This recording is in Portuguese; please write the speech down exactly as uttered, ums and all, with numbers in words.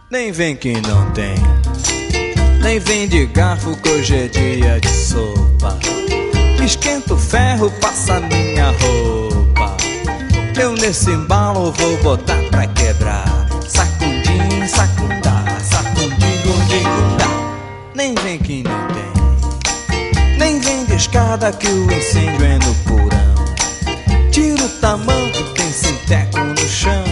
Nem vem que não tem, nem vem de garfo que hoje é dia de sopa. Esquenta o ferro, passa minha roupa. Eu nesse embalo vou botar pra quebrar. Sacundim, sacundá, sacundim, gundim, gundá. Nem vem que não tem, nem vem de escada que o incêndio é no porão. Tira o tamanco, tem sinteco no chão.